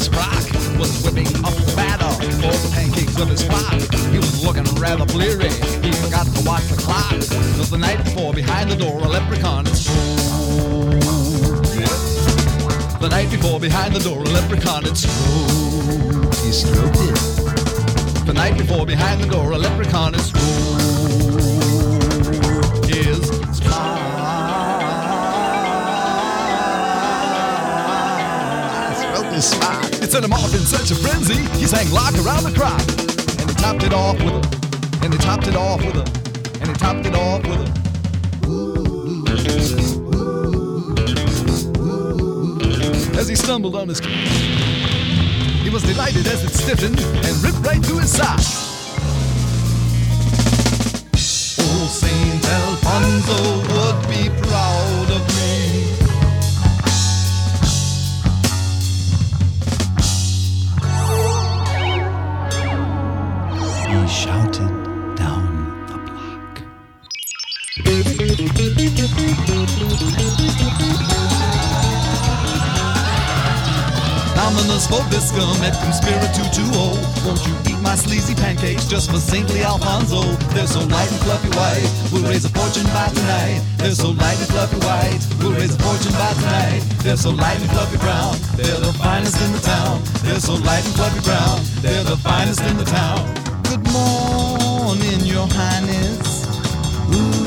his frock was whipping up the batter for the pancakes of his flock. He was looking rather bleary. He forgot to watch the clock. It was the night before, behind the door, a leprechaun had strode. The night before, behind the door, a leprechaun had strode. He stroked it. The night before, behind the door, a leprechaun had strode. His spine. It set him off in such a frenzy. He sang lock around the clock, and he topped it off with a, and he topped it off with a, and he topped it off with a. As he stumbled on his, he was delighted as it stiffened and ripped right through his side. Oh, Saint Alfonso would be proud of me. He shouted down the block. Dominus Vobiscum et cum spiritu tuo. Won't you eat my sleazy pancakes just for saintly Alfonso? They're so light and fluffy white, we'll raise a fortune by tonight. They're so light and fluffy white, we'll raise a fortune by tonight. They're so light and fluffy brown, they're the finest in the town. They're so light and fluffy brown, they're the finest in the town. Good morning, your highness. Ooh.